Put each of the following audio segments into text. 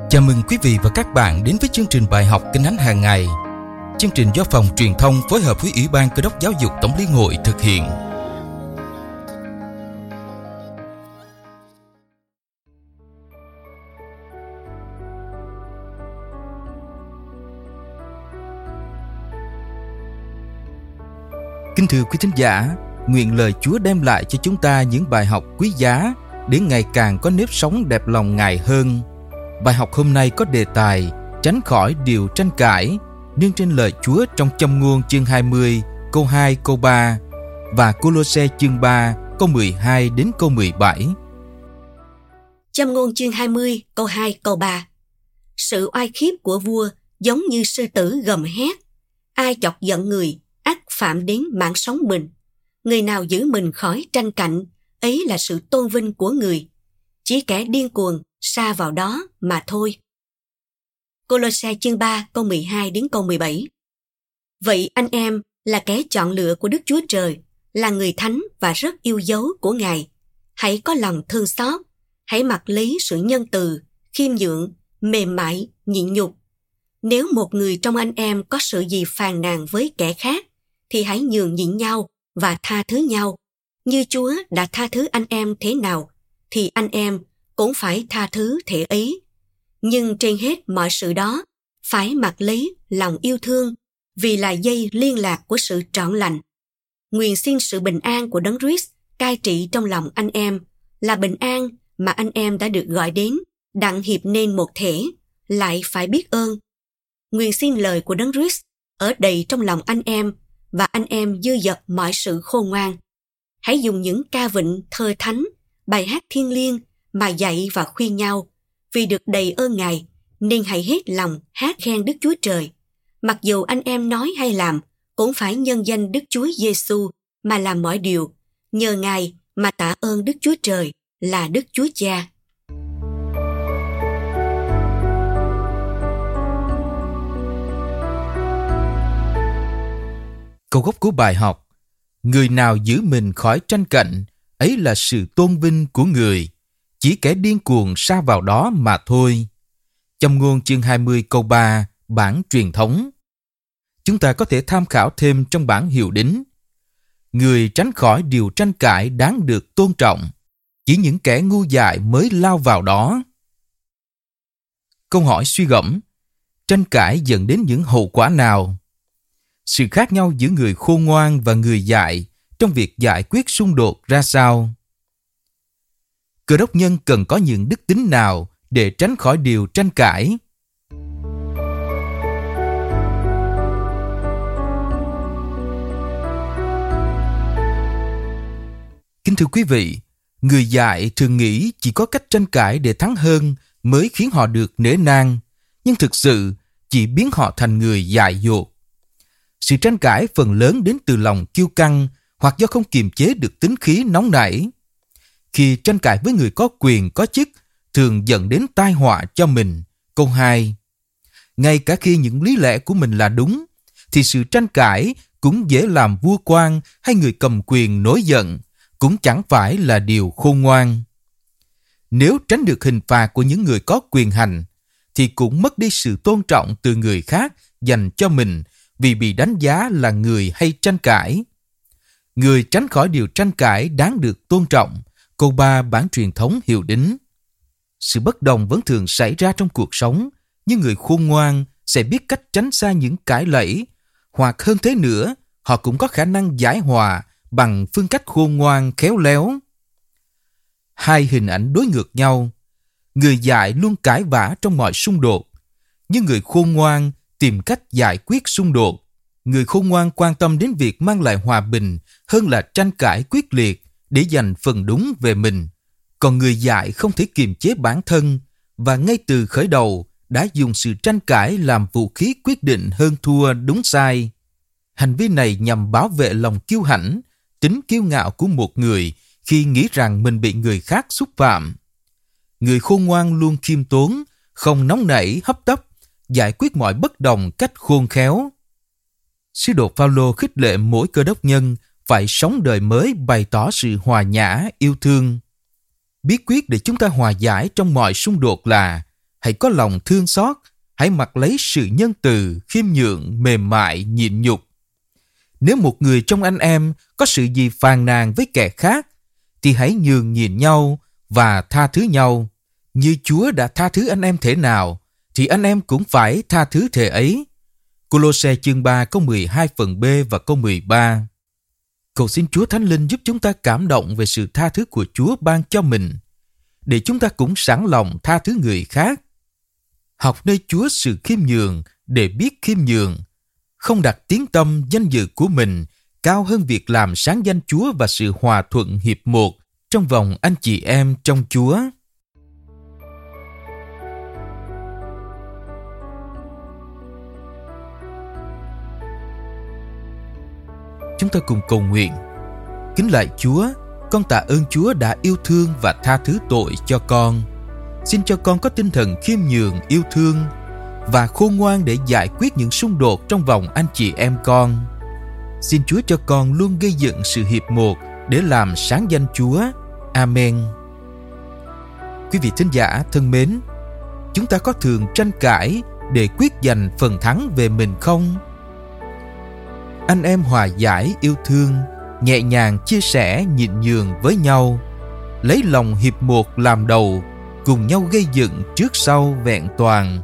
Chào mừng quý vị và các bạn đến với chương trình bài học Kinh Thánh hàng ngày. Chương trình do Phòng Truyền thông phối hợp với Ủy ban Cơ đốc Giáo dục Tổng Liên hội thực hiện. Kính thưa quý thính giả, nguyện lời Chúa đem lại cho chúng ta những bài học quý giá để ngày càng có nếp sống đẹp lòng Ngài hơn. Bài học hôm nay có đề tài tránh khỏi điều tranh cãi, nương trên lời Chúa trong Châm ngôn chương 20, câu 2, câu 3 và Cô-lô-se chương 3, câu 12 đến câu 17. Châm ngôn chương 20, câu 2, câu 3. Sự oai khiếp của vua giống như sư tử gầm hét. Ai chọc giận người, ắt phạm đến mạng sống mình. Người nào giữ mình khỏi tranh cạnh, ấy là sự tôn vinh của người. Chỉ kẻ điên cuồng sa vào đó mà thôi. Cô-lô-se chương 3 câu 12 đến câu 17. Vậy anh em là kẻ chọn lựa của Đức Chúa Trời, là người thánh và rất yêu dấu của Ngài. Hãy có lòng thương xót, hãy mặc lấy sự nhân từ, khiêm nhượng, mềm mại, nhịn nhục. Nếu một người trong anh em có sự gì phàn nàn với kẻ khác, thì hãy nhường nhịn nhau và tha thứ nhau. Như Chúa đã tha thứ anh em thế nào, thì anh em cũng phải tha thứ thể ấy. Nhưng trên hết mọi sự đó, phải mặc lấy lòng yêu thương, vì là dây liên lạc của sự trọn lành. Nguyện xin sự bình an của Đấng Christ cai trị trong lòng anh em, là bình an mà anh em đã được gọi đến, đặng hiệp nên một thể, lại phải biết ơn. Nguyện xin lời của Đấng Christ ở đầy trong lòng anh em, và anh em dư dật mọi sự khôn ngoan. Hãy dùng những ca vịnh thơ thánh, bài hát thiêng liêng mà dạy và khuyên nhau, vì được đầy ơn Ngài, nên hãy hết lòng hát khen Đức Chúa Trời. Mặc dù anh em nói hay làm, cũng phải nhân danh Đức Chúa Giêsu mà làm mọi điều, nhờ Ngài mà tạ ơn Đức Chúa Trời là Đức Chúa Cha. Câu gốc của bài học: người nào giữ mình khỏi tranh cạnh, ấy là sự tôn vinh của người. Chỉ kẻ điên cuồng sa vào đó mà thôi. Châm ngôn chương 20 câu 3, bản truyền thống. Chúng ta có thể tham khảo thêm trong bản hiệu đính. Người tránh khỏi điều tranh cãi đáng được tôn trọng. Chỉ những kẻ ngu dại mới lao vào đó. Câu hỏi suy gẫm: tranh cãi dẫn đến những hậu quả nào? Sự khác nhau giữa người khôn ngoan và người dại trong việc giải quyết xung đột ra sao? Cơ đốc nhân cần có những đức tính nào để tránh khỏi điều tranh cãi? Kính thưa quý vị, người dại thường nghĩ chỉ có cách tranh cãi để thắng hơn mới khiến họ được nể nang, nhưng thực sự chỉ biến họ thành người dại dột. Sự tranh cãi phần lớn đến từ lòng kiêu căng hoặc do không kiềm chế được tính khí nóng nảy. Khi tranh cãi với người có quyền có chức, thường dẫn đến tai họa cho mình. Câu 2. Ngay cả khi những lý lẽ của mình là đúng, thì sự tranh cãi cũng dễ làm vua quan hay người cầm quyền nổi giận, cũng chẳng phải là điều khôn ngoan. Nếu tránh được hình phạt của những người có quyền hành, thì cũng mất đi sự tôn trọng từ người khác dành cho mình vì bị đánh giá là người hay tranh cãi. Người tránh khỏi điều tranh cãi đáng được tôn trọng. Câu 3 bản truyền thống hiệu đính. Sự bất đồng vẫn thường xảy ra trong cuộc sống, nhưng người khôn ngoan sẽ biết cách tránh xa những cãi lẫy, hoặc hơn thế nữa, họ cũng có khả năng giải hòa bằng phương cách khôn ngoan khéo léo. Hai hình ảnh đối ngược nhau. Người dại luôn cãi vã trong mọi xung đột, nhưng người khôn ngoan tìm cách giải quyết xung đột. Người khôn ngoan quan tâm đến việc mang lại hòa bình hơn là tranh cãi quyết liệt để giành phần đúng về mình. Còn người dại không thể kiềm chế bản thân và ngay từ khởi đầu đã dùng sự tranh cãi làm vũ khí quyết định hơn thua đúng sai. Hành vi này nhằm bảo vệ lòng kiêu hãnh, tính kiêu ngạo của một người khi nghĩ rằng mình bị người khác xúc phạm. Người khôn ngoan luôn khiêm tốn, không nóng nảy, hấp tấp, giải quyết mọi bất đồng cách khôn khéo. Sứ đồ Phao-lô khích lệ mỗi cơ đốc nhân phải sống đời mới bày tỏ sự hòa nhã, yêu thương. Bí quyết để chúng ta hòa giải trong mọi xung đột là hãy có lòng thương xót, hãy mặc lấy sự nhân từ, khiêm nhượng, mềm mại, nhịn nhục. Nếu một người trong anh em có sự gì phàn nàn với kẻ khác, thì hãy nhường nhịn nhau và tha thứ nhau. Như Chúa đã tha thứ anh em thể nào, thì anh em cũng phải tha thứ thể ấy. Cô-lô-se chương 3 câu 12 phần B và câu 13. Cầu xin Chúa Thánh Linh giúp chúng ta cảm động về sự tha thứ của Chúa ban cho mình, để chúng ta cũng sẵn lòng tha thứ người khác. Học nơi Chúa sự khiêm nhường để biết khiêm nhường, không đặt tiếng tăm danh dự của mình cao hơn việc làm sáng danh Chúa và sự hòa thuận hiệp một trong vòng anh chị em trong Chúa. Chúng ta cùng cầu nguyện. Kính lạy Chúa, con tạ ơn Chúa đã yêu thương và tha thứ tội cho con. Xin cho con có tinh thần khiêm nhường, yêu thương và khôn ngoan để giải quyết những xung đột trong vòng anh chị em con. Xin Chúa cho con luôn gây dựng sự hiệp một để làm sáng danh Chúa. Amen. Quý vị thính giả thân mến, chúng ta có thường tranh cãi để quyết giành phần thắng về mình không? Anh em hòa giải yêu thương, nhẹ nhàng chia sẻ nhịn nhường với nhau, lấy lòng hiệp một làm đầu, cùng nhau gây dựng trước sau vẹn toàn.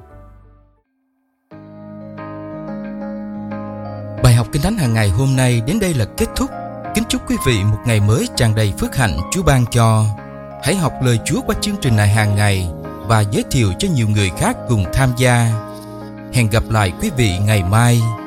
Bài học Kinh Thánh hàng ngày hôm nay đến đây là kết thúc. Kính chúc quý vị một ngày mới tràn đầy phước hạnh Chúa ban cho. Hãy học lời Chúa qua chương trình này hàng ngày và giới thiệu cho nhiều người khác cùng tham gia. Hẹn gặp lại quý vị ngày mai.